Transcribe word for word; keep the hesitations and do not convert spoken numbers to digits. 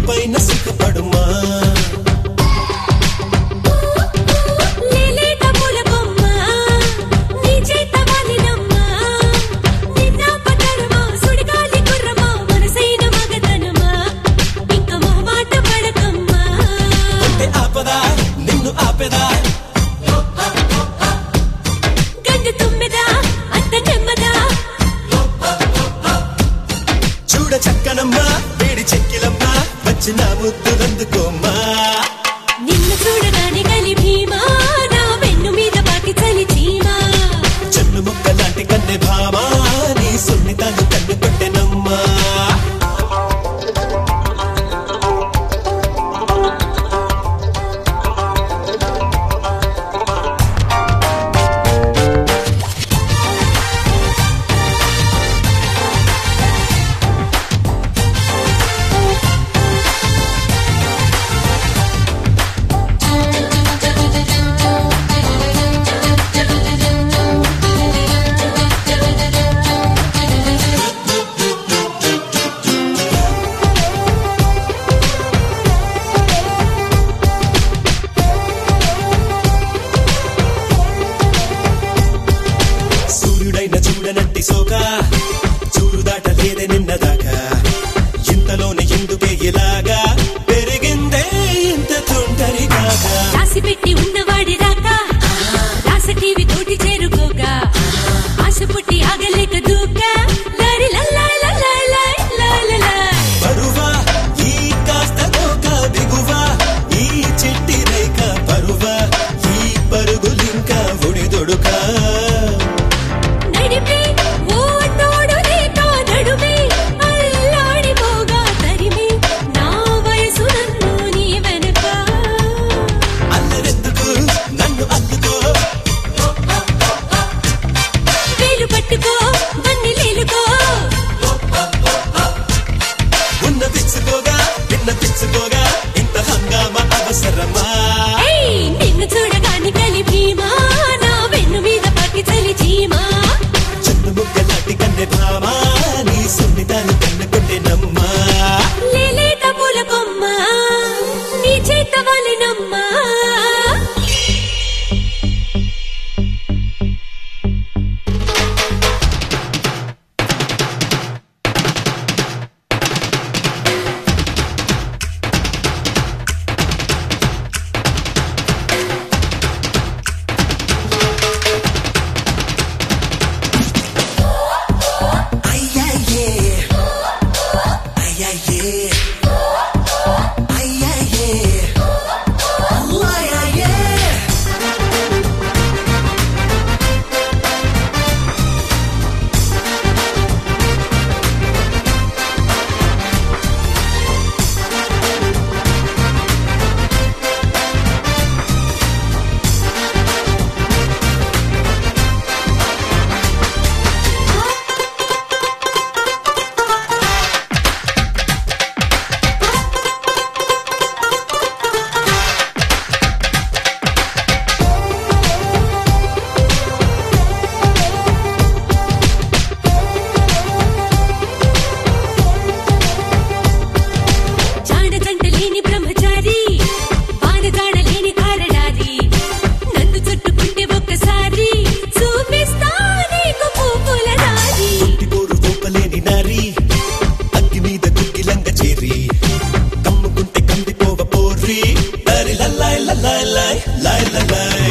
పైన సుఖపడుమా నిన్ను ఆపెదా గండు తుమ్మెదా అంత నెమ్మదా చూడ చక్కనమ్మా వేడి చెక్కిలమ్మా వచ్చిన ముద్దులందుకోమ్మా నిన్ను చూడగానే గలి భీమా నా వెన్ను మీద పాకి చలి చీమా చెన్ను ముక్క లాంటి కన్నె భామా నీ సున్నితాలు కన్ను కొట్టెనమ్మా చూడనట్టి సోకా చూడు దాట లేదే నిన్నదాకా ఇంతలోనే ఎందుకే ఇలాగా పెరిగిందే ఇంత తొందరి కాక రాసి పెట్టి ఉన్నవాడి రాక రాస టీవీ తోటి చేరుకోగా ఆశ పుట్టి ఆగలేక దూకా లారి లల్లాయ్ లల్లాయ్ లాయ్ లాయ్ లాయ్ పరువా ఈ కాస్త దోక దిగువా ఈ చిట్టి రేఖ పరువా ఈ పరుగులింకా ఒడిదొడుకా పిచ్చుకోగా ఇంత హంగామా అవసరమా నిన్ను చూడగాని కలి భీమా నా వెన్ను మీద పాకి చలి చీమా చెన్ను ముక్క లాంటి కన్నె భామా నీ సున్నితాలు కన్ను కొట్టెనమ్మా లేలేత పూల కొమ్మ నీ చేత వాలినమ్మా కమ్ముకుంటే కందిపోవ పోర్రి లై లై లై లై లై లై